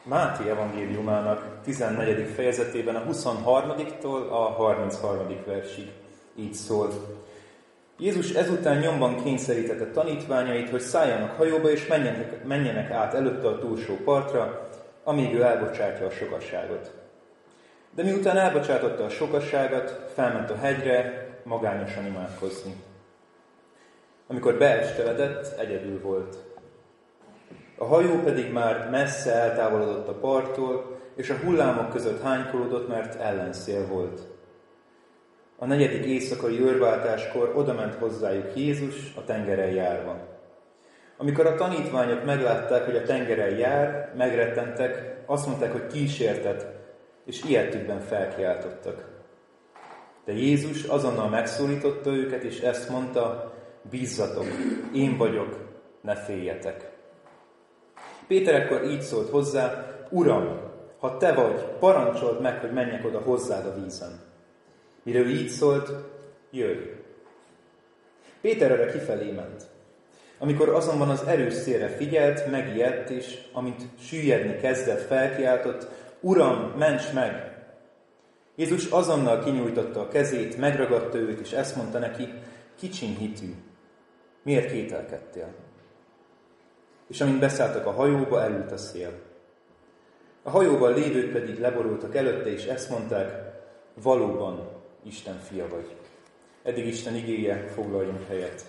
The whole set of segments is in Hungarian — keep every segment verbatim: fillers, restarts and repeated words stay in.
Máté evangéliumának tizennegyedik fejezetében a huszonharmadiktól a harmincharmadik versig így szól. Jézus ezután nyomban kényszerítette tanítványait, hogy szálljanak hajóba és menjenek, menjenek át előtte a túlsó partra, amíg ő elbocsátja a sokaságot. De miután elbocsátotta a sokaságot, felment a hegyre magányosan imádkozni. Amikor beesteledett, egyedül volt. A hajó pedig már messze eltávolodott a parttól, és a hullámok között hánykolódott, mert ellenszél volt. A negyedik éjszakai őrváltáskor odament hozzájuk Jézus a tengeren járva. Amikor a tanítványok meglátták, hogy a tengeren jár, megrettentek, azt mondták, hogy kísértet, és ijedtükben felkiáltottak. De Jézus azonnal megszólította őket, és ezt mondta: bízzatok, én vagyok, ne féljetek. Péter ekkor így szólt hozzá: Uram, ha te vagy, parancsold meg, hogy menjek oda hozzád a vízen. Mire ő így szólt: jöjj. Péter erre kifelé ment. Amikor azonban az erős szélre figyelt, megijedt, és amint süllyedni kezdett, felkiáltott: Uram, ments meg! Jézus azonnal kinyújtotta a kezét, megragadta őt, és ezt mondta neki: kicsiny hitű, miért kételkedtél? És amint beszálltak a hajóba, elült a szél. A hajóban lévők pedig leborultak előtte, és ezt mondták: valóban Isten fia vagy. Eddig Isten igéje, foglaljunk helyet.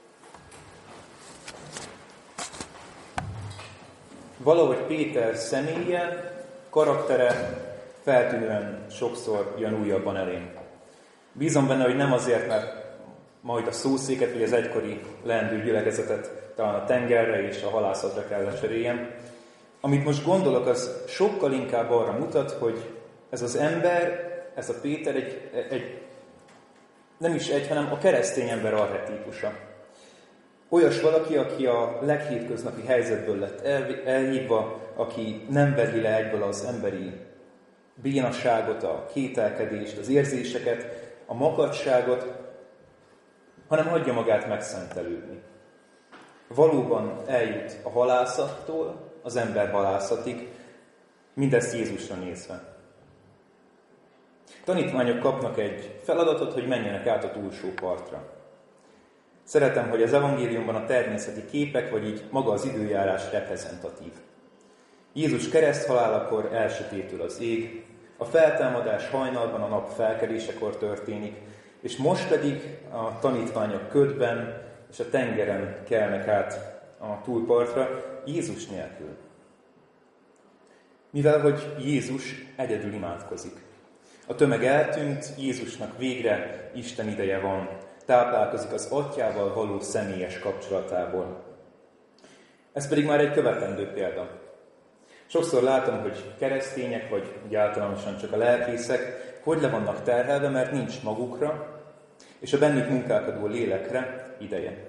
Valahogy Péter személye, karaktere feltűnően sokszor jön újabban elém. Bízom benne, hogy nem azért, mert majd a szószéket, vagy az egykori leendő gyülekezetet talán a tengerre és a halászatra kell lecseréljem. Amit most gondolok, az sokkal inkább arra mutat, hogy ez az ember, ez a Péter egy, egy nem is egy, hanem a keresztény ember archetípusa. Olyas valaki, aki a leghétköznapi helyzetből lett elhívva, aki nem veri le egyből az emberi bénaságot, a kételkedést, az érzéseket, a makacságot, hanem hagyja magát megszentelődni. Valóban eljut a halászattól az ember halászatig, mindezt Jézusra nézve. Tanítványok kapnak egy feladatot, hogy menjenek át a túlsó partra. Szeretem, hogy az evangéliumban a természeti képek, vagy így maga az időjárás reprezentatív. Jézus kereszthalálakor elsötétül az ég, a feltámadás hajnalban a nap felkelésekor történik, és most pedig a tanítványok ködben és a tengeren kelnek át a túlpartra Jézus nélkül. Mivel, hogy Jézus egyedül imádkozik. A tömeg eltűnt, Jézusnak végre Isten ideje van, táplálkozik az Atyával való személyes kapcsolatából. Ez pedig már egy követendő példa. Sokszor látom, hogy keresztények, vagy úgy általánosan csak a lelkészek, hogy le vannak terhelve, mert nincs magukra, és a bennük munkálkodó lélekre ideje.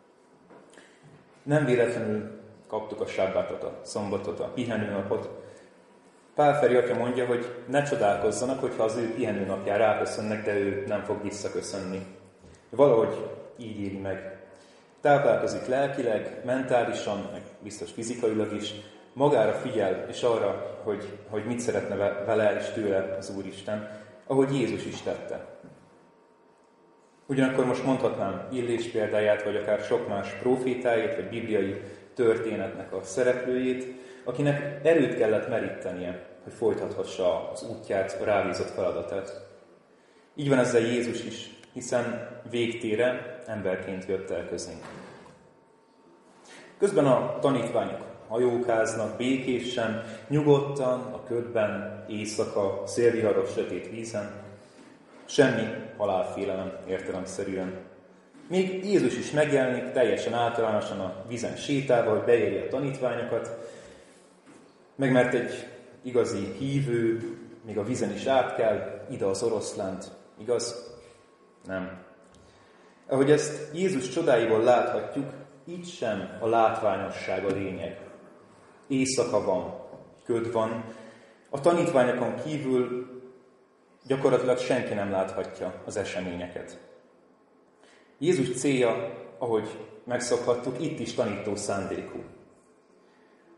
Nem véletlenül kaptuk a sábbátot, a szombatot, a pihenőnapot. Pál Feri atya mondja, hogy ne csodálkozzanak, hogyha az ő pihenőnapján ráköszönnek, de ő nem fog visszaköszönni. Valahogy így éli meg. Táplálkozik lelkileg, mentálisan, meg biztos fizikailag is, magára figyel, és arra, hogy, hogy mit szeretne vele és tőle az Úristen, ahogy Jézus is tette. Ugyanakkor most mondhatnám Illés példáját, vagy akár sok más prófétáját, vagy bibliai történetnek a szereplőjét, akinek erőt kellett merítenie, hogy folytathassa az útját, a rábízott feladatát. Így van ezzel Jézus is, hiszen végtére emberként jött el közénk. Közben a tanítványok hajókáznak békésen, nyugodtan, a ködben, éjszaka, szélviharos sötét vízen. Semmi halálfélelem értelemszerűen. Még Jézus is megjelenik teljesen általánosan a vízen sétálva, hogy beéri a tanítványokat, meg mert egy igazi hívő, még a vízen is át kell, ide az oroszlánt. Igaz? Nem. Ahogy ezt Jézus csodáiból láthatjuk, itt sem a látványosság a lényeg. Éjszaka van, köd van, a tanítványokon kívül gyakorlatilag senki nem láthatja az eseményeket. Jézus célja, ahogy megszokhattuk, itt is tanító szándékú.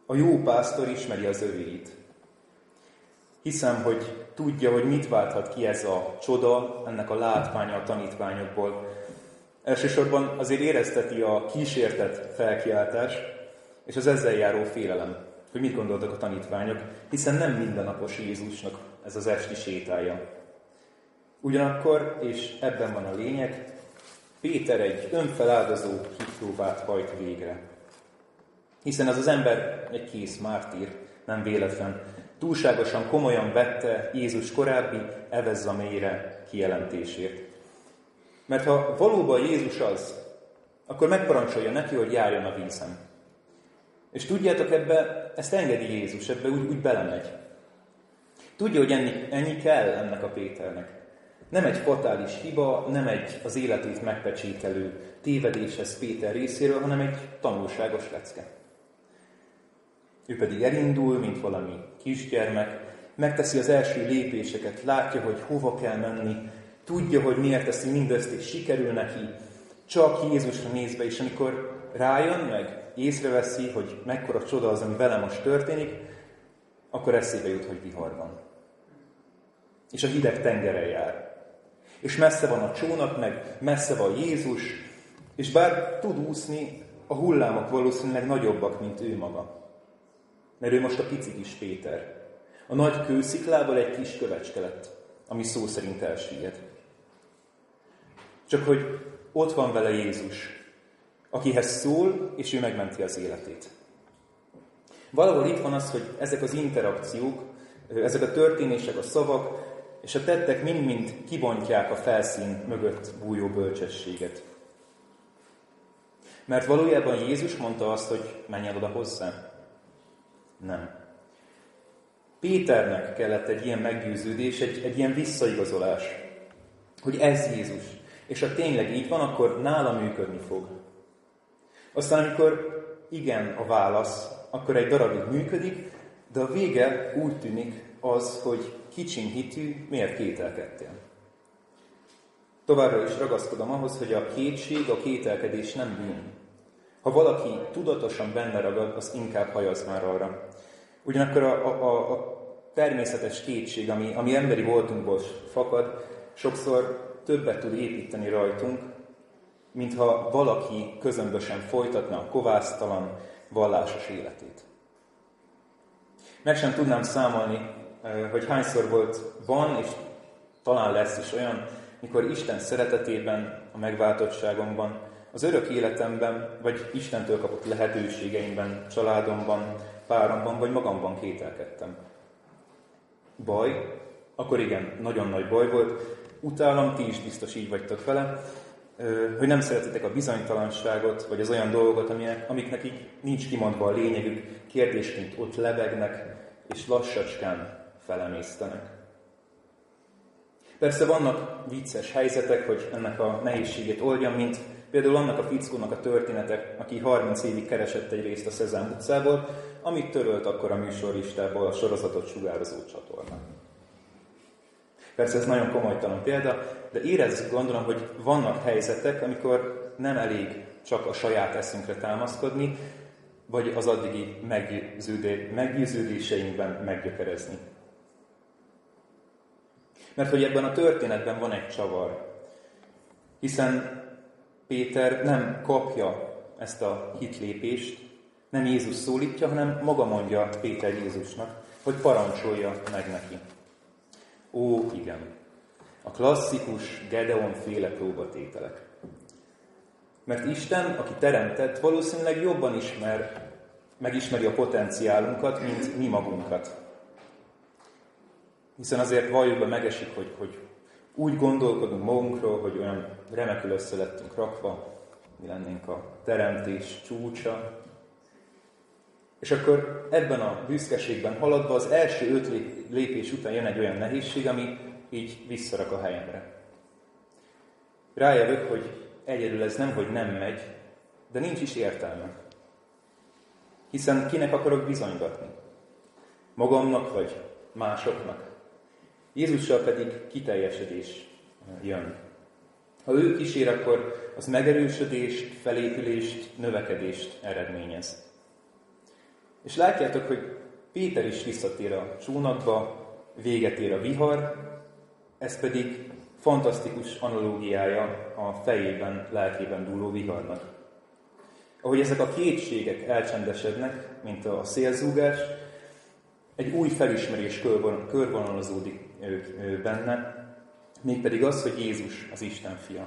A jó pásztor ismeri az övéit. Hiszem, hogy tudja, hogy mit válthat ki ez a csoda, ennek a látványa a tanítványokból. Elsősorban azért érezteti a kísértett felkiáltás, és az ezzel járó félelem, hogy mit gondoltak a tanítványok, hiszen nem mindennapos Jézusnak ez az esti sétája. Ugyanakkor, és ebben van a lényeg, Péter egy önfeláldozó hitpróbát hajt végre. Hiszen ez az ember egy kész mártír, nem véletlen. Túlságosan komolyan vette Jézus korábbi evezz a mélyre kijelentését. Mert ha valóban Jézus az, akkor megparancsolja neki, hogy járjon a vízen. És tudjátok, ebbe, ezt engedi Jézus, ebbe úgy, úgy belemegy. Tudja, hogy ennyi, ennyi kell ennek a Péternek. Nem egy fatális hiba, nem egy az életét megpecsételő tévedés ez Péter részéről, hanem egy tanulságos lecke. Ő pedig elindul, mint valami kisgyermek, megteszi az első lépéseket, látja, hogy hova kell menni, tudja, hogy miért teszi mindezt, és sikerül neki, csak Jézusra nézve, és amikor rájön meg, észreveszi, hogy mekkora csoda az, ami vele most történik, akkor eszébe jut, hogy vihar van. És a hideg tengeren jár. És messze van a csónak, meg messze van Jézus, és bár tud úszni, a hullámok valószínűleg nagyobbak, mint ő maga. Mert ő most a pici kis Péter. A nagy kősziklával egy kis kövecske lett, ami szó szerint elsüllyed. Csak hogy ott van vele Jézus, akihez szól, és ő megmenti az életét. Valahol itt van az, hogy ezek az interakciók, ezek a történések, a szavak, és a tettek mind-mind kibontják a felszín mögött bújó bölcsességet. Mert valójában Jézus mondta azt, hogy menj el oda hozzá. Nem. Péternek kellett egy ilyen meggyőződés, egy, egy ilyen visszaigazolás, hogy ez Jézus. És ha tényleg így van, akkor nála működni fog. Aztán, amikor igen a válasz, akkor egy darabig működik, de a vége úgy tűnik az, hogy kicsin hitű, miért kételkedtél. Továbbra is ragaszkodom ahhoz, hogy a kétség, a kételkedés nem bűn. Ha valaki tudatosan benne ragad, az inkább hajaz már arra. Ugyanakkor a, a, a természetes kétség, ami, ami emberi voltunkból fakad, sokszor többet tud építeni rajtunk, mintha valaki közömbösen folytatna a kovásztalan, vallásos életét. Meg sem tudnám számolni, hogy hányszor volt, van, és talán lesz is olyan, mikor Isten szeretetében, a megváltottságomban, az örök életemben, vagy Istentől kapott lehetőségeimben, családomban, páromban, vagy magamban kételkedtem. Baj, akkor igen, nagyon nagy baj volt. Utálom, ti is biztos így vagytok vele, hogy nem szeretitek a bizonytalanságot, vagy az olyan dolgokat, amiknek így nincs kimondva a lényegük, kérdésként ott lebegnek, és lassacskán felemésztenek. Persze vannak vicces helyzetek, hogy ennek a nehézségét oldjam, mint például annak a fickónak a történetek, aki harminc évig keresett egy részt a Szezám utcából, amit törölt akkor a műsorlistából a sorozatot sugározó csatorna. Persze ez nagyon komolytalan példa, de érezzük, gondolom, hogy vannak helyzetek, amikor nem elég csak a saját eszünkre támaszkodni, vagy az addigi meggyőződéseinkben meggyökerezni. Mert hogy ebben a történetben van egy csavar, hiszen Péter nem kapja ezt a hitlépést, nem Jézus szólítja, hanem maga mondja Péter Jézusnak, hogy parancsolja meg neki. Ó, igen, a klasszikus Gedeon-féle próbatételek. Mert Isten, aki teremtett, valószínűleg jobban ismer, megismeri a potenciálunkat, mint mi magunkat. Hiszen azért valljuk be, megesik, hogy, hogy úgy gondolkodunk magunkról, hogy olyan remekül össze lettünk rakva, mi lennénk a teremtés csúcsa. És akkor ebben a büszkeségben haladva az első öt lépés után jön egy olyan nehézség, ami így visszarak a helyemre. Rájövök, hogy egyedül ez nem, hogy nem megy, de nincs is értelme. Hiszen kinek akarok bizonygatni? Magamnak vagy másoknak? Jézussal pedig kiteljesedés jön. Ha ő kísér, akkor az megerősödést, felépülést, növekedést eredményez. És látjátok, hogy Péter is visszatér a csónakba, véget ér a vihar, ez pedig fantasztikus analógiája a fejében, lelkében dúló viharnak. Ahogy ezek a kétségek elcsendesednek, mint a szélzúgás, egy új felismerés körvonalazódik benne, mégpedig az, hogy Jézus az Isten fia.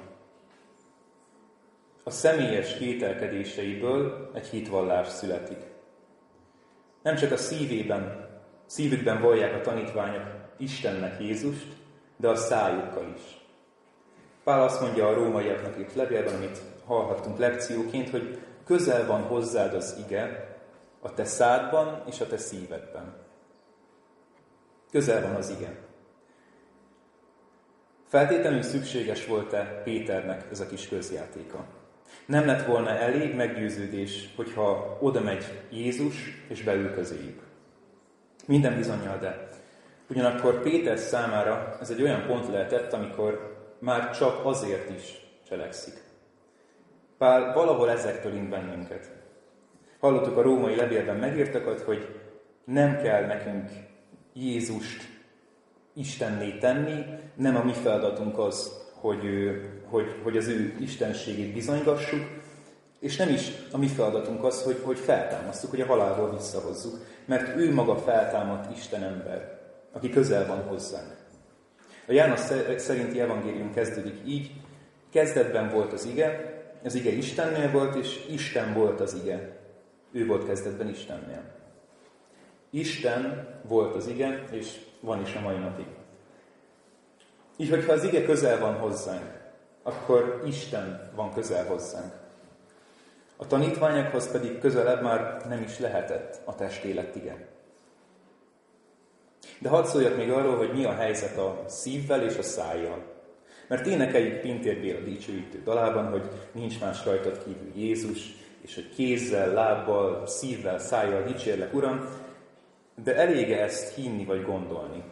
A személyes kételkedéseiből egy hitvallás születik. Nem csak a szívében, szívükben vallják a tanítványok Istennek Jézust, de a szájukkal is. Pál azt mondja a rómaiaknak itt levélben, amit hallhattunk lekcióként, hogy közel van hozzád az ige a te szádban és a te szívedben. Közel van az ige. Feltétlenül szükséges volt-e Péternek ez a kis közjátéka? Nem lett volna elég meggyőződés, hogyha oda megy Jézus és beül közéjük. Minden bizonnyal, de ugyanakkor Péter számára ez egy olyan pont lehetett, amikor már csak azért is cselekszik. Pál valahol ezektől int bennünket. Hallottuk a római levélben megírtakat, hogy nem kell nekünk Jézust Istenné tenni, nem a mi feladatunk az, hogy, hogy, hogy az ő istenségét bizonygassuk, és nem is a mi feladatunk az, hogy, hogy feltámasztjuk, hogy a halálból visszahozzuk, mert ő maga feltámadt Isten ember, aki közel van hozzánk. A János szerinti evangélium kezdődik így, kezdetben volt az ige, az ige Istennél volt, és Isten volt az ige. Ő volt kezdetben Istennél. Isten volt az ige, és van is a mai napig. Így, hogyha az ige közel van hozzánk, akkor Isten van közel hozzánk. A tanítványokhoz pedig közelebb már nem is lehetett a testélet ige. De hadd szóljak még arról, hogy mi a helyzet a szívvel és a szájjal. Mert énekeljük Pintér Béla dicsőítő dalában, hogy nincs más rajtad kívül Jézus, és hogy kézzel, lábbal, szívvel, szájjal dicsérlek, Uram, de elég-e ezt hinni vagy gondolni?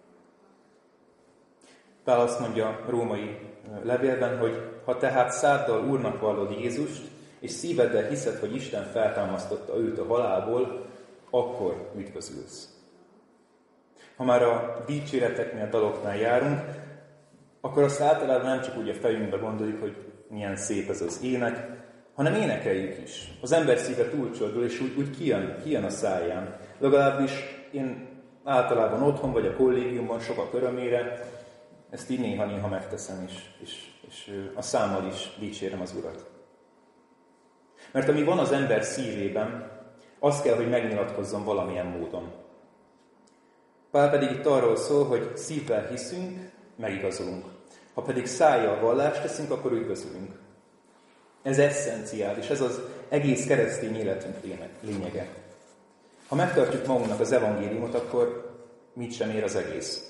Pál azt mondja a római levélben, hogy ha tehát száddal Úrnak vallod Jézust, és szíveddel hiszed, hogy Isten feltámasztotta őt a halálból, akkor üdvözülsz. Ha már a dicséreteknél, daloknál járunk, akkor azt általában nem csak úgy a fejünkbe gondoljuk, hogy milyen szép ez az ének, hanem énekeljük is. Az ember szíve túlcsordul, és úgy, úgy kijön, kijön a száján. Legalábbis én általában otthon vagy a kollégiumban sokak örömére ezt így néha-néha megteszem is, és, és a számmal is dicsérem az Urat. Mert ami van az ember szívében, az kell, hogy megnyilatkozzon valamilyen módon. Pál pedig itt arról szól, hogy szívvel hiszünk, megigazolunk. Ha pedig szájjal vallást teszünk, akkor üdvözülünk. Ez esszenciális, ez az egész keresztény életünk lényege. Ha megtartjuk magunknak az evangéliumot, akkor mit sem ér az egész.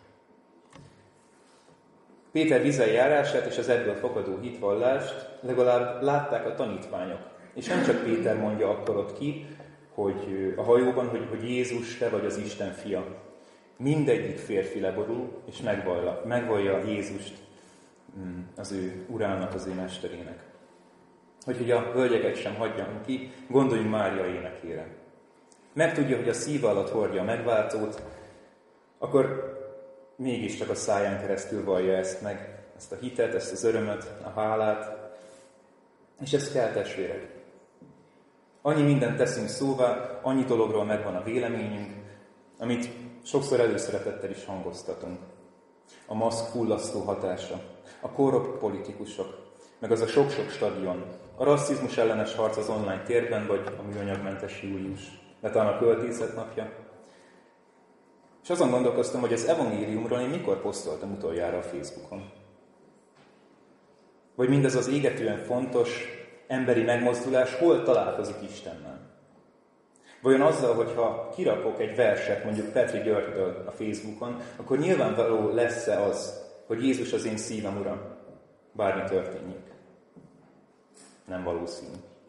Péter vizei járását és az ebből fakadó hitvallást legalább látták a tanítványok. És nem csak Péter mondja akkor ott ki, hogy a hajóban, hogy, hogy Jézus, te vagy az Isten fia. Mindegyik férfi leborul, és megvallja, megvallja Jézust az ő urának, az ő mesterének. Hogy, hogy a hölgyeket sem hagyjam ki, gondoljunk Mária énekére. Megtudja, hogy a szíve alatt hordja a megváltót, akkor mégiscsak a száján keresztül vallja ezt meg, ezt a hitet, ezt az örömöt, a hálát. És ez kell, testvérek. Annyi mindent teszünk szóvá, annyi dologról megvan a véleményünk, amit sokszor előszeretettel is hangoztatunk. A maszk fullasztó hatása, a korrupt politikusok, meg az a sok-sok stadion, a rasszizmus ellenes harc az online térben, vagy a műanyagmentes július, de talán a költészet napja. És azon gondolkoztam, hogy az evangéliumról én mikor posztoltam utoljára a Facebookon. Vagy mindez az égetően fontos emberi megmozdulás hol találkozik Istennel? Vajon azzal, hogyha kirakok egy verset, mondjuk Petri Györgytől a Facebookon, akkor nyilvánvaló lesz-e az, hogy Jézus az én szívem Uram, bármi történjék? Nem valószínű.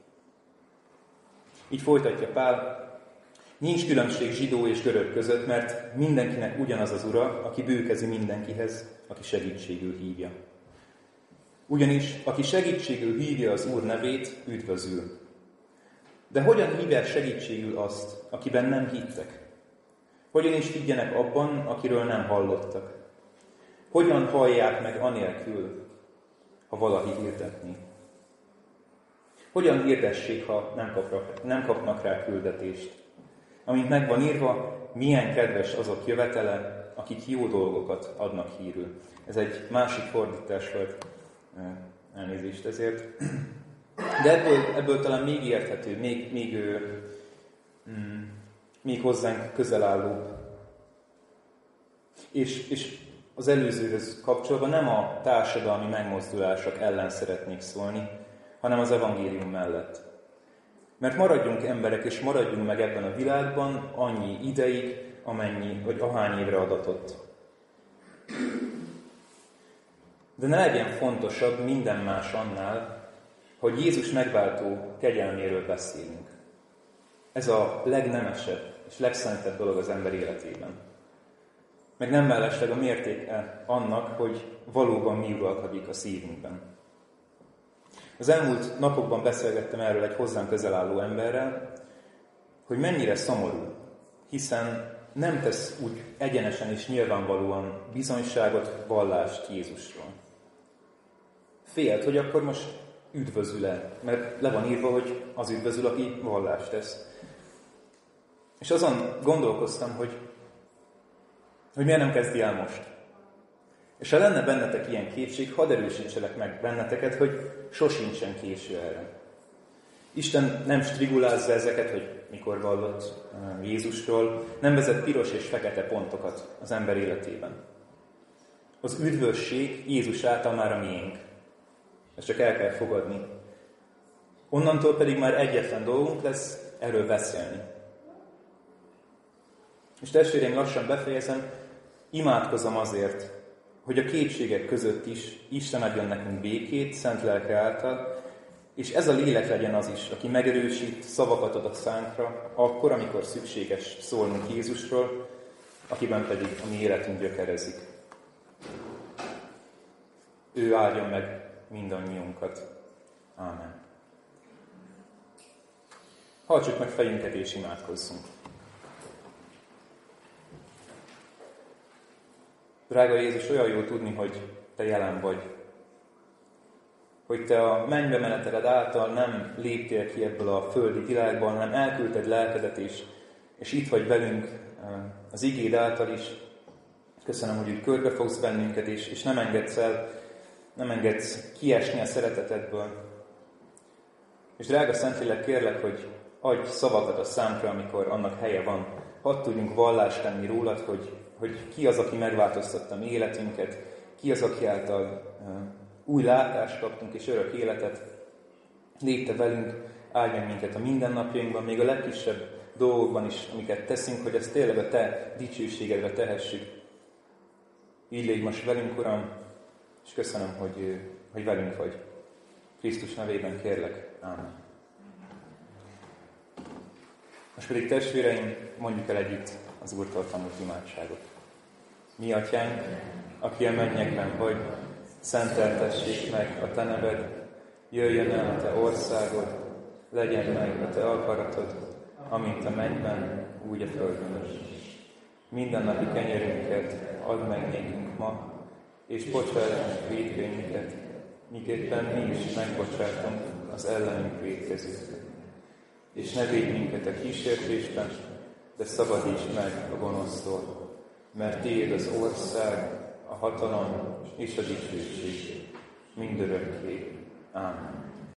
Így folytatja Pál, nincs különbség zsidó és görög között, mert mindenkinek ugyanaz az Ura, aki bőkezi mindenkihez, aki segítségül hívja. Ugyanis, aki segítségül hívja az Úr nevét, üdvözül. De hogyan hívják segítségül azt, akiben nem hittek? Hogyan is higgyenek abban, akiről nem hallottak? Hogyan hallják meg anélkül, ha valaki hirdetni? Hogyan hirdessék, ha nem kapnak, nem kapnak rá küldetést? Amint meg van írva, milyen kedves azok jövetele, akik jó dolgokat adnak hírül. Ez egy másik fordítás volt, elnézést ezért. De ebből, ebből talán még érthető, még, még, mm, még hozzánk közel állóbb. És, és az előzőhöz kapcsolva nem a társadalmi megmozdulások ellen szeretnék szólni, hanem az evangélium mellett. Mert maradjunk emberek, és maradjunk meg ebben a világban annyi ideig, amennyi, vagy ahány évre adatott. De ne legyen fontosabb minden más annál, hogy Jézus megváltó kegyelméről beszélünk. Ez a legnemesebb és legszentebb dolog az ember életében. Meg nem mellesleg a mértéke annak, hogy valóban mi uralkodik a szívünkben. Az elmúlt napokban beszélgettem erről egy hozzánk közel álló emberrel, hogy mennyire szomorú, hiszen nem tesz úgy egyenesen és nyilvánvalóan bizonyságot, vallást Jézusról. Félt, hogy akkor most üdvözül-e, mert le van írva, hogy az üdvözül, aki vallást tesz. És azon gondolkoztam, hogy, hogy miért nem kezdi el most. És ha lenne bennetek ilyen kétség, hadd erősítselek meg benneteket, hogy sosincsen késő erre. Isten nem strigulázza ezeket, hogy mikor vallott Jézusról, nem vezet piros és fekete pontokat az ember életében. Az üdvösség Jézus által már a miénk. Ezt csak el kell fogadni. Onnantól pedig már egyetlen dolgunk lesz erről beszélni. És testvéreim, lassan befejezem, imádkozom azért, hogy a kétségek között is Isten adjon nekünk békét, szent lelke által, és ez a lélek legyen az is, aki megerősít, szavakat ad a szánkra, akkor, amikor szükséges szólnunk Jézusról, akiben pedig a mi életünk gyökerezik. Ő áldjon meg mindannyiunkat. Ámen. Hajtsuk meg fejünket és imádkozzunk. Drága Jézus, olyan jó tudni, hogy Te jelen vagy. Hogy Te a mennybe meneteled által nem léptél ki ebből a földi világban, hanem elküldted lelkedet is, és itt vagy velünk az igéd által is. Köszönöm, hogy úgy körbe fogsz bennünket, és, és nem engedsz el, nem engedsz kiesni a szeretetedből. És drága Szentlélek, kérlek, hogy adj szavakat a szánkra, amikor annak helye van. Hadd tudjunk vallást tenni rólad, hogy, hogy ki az, aki megváltoztatta mi életünket, ki az, aki által uh, új látást kaptunk és örök életet. Légy Te velünk, áldj meg minket a mindennapjainkban, még a legkisebb dolgokban is, amiket teszünk, hogy ezt tényleg a Te dicsőségedre tehessük. Így légy most velünk, Uram, és köszönöm, hogy, hogy velünk vagy. Krisztus nevében kérlek. Ámen. Most pedig testvéreim, mondjuk el együtt az Úrtól tanult imádságot. Mi Atyánk, aki a mennyekben vagy, szenteltessék meg a Te neved, jöjjön el a Te országod, legyen meg a Te akaratod, amint a mennyben, úgy a földön is. Mindennapi kenyerünket add meg nékünk ma, és bocsásd meg vétkeinket, miképpen mi is megbocsátunk az ellenünk vétkezőknek. És ne védj minket a kísértésben, de szabadíts meg a gonosztól, mert Tiéd az ország, a hatalom és a dicsőség mindörökké. Ámen.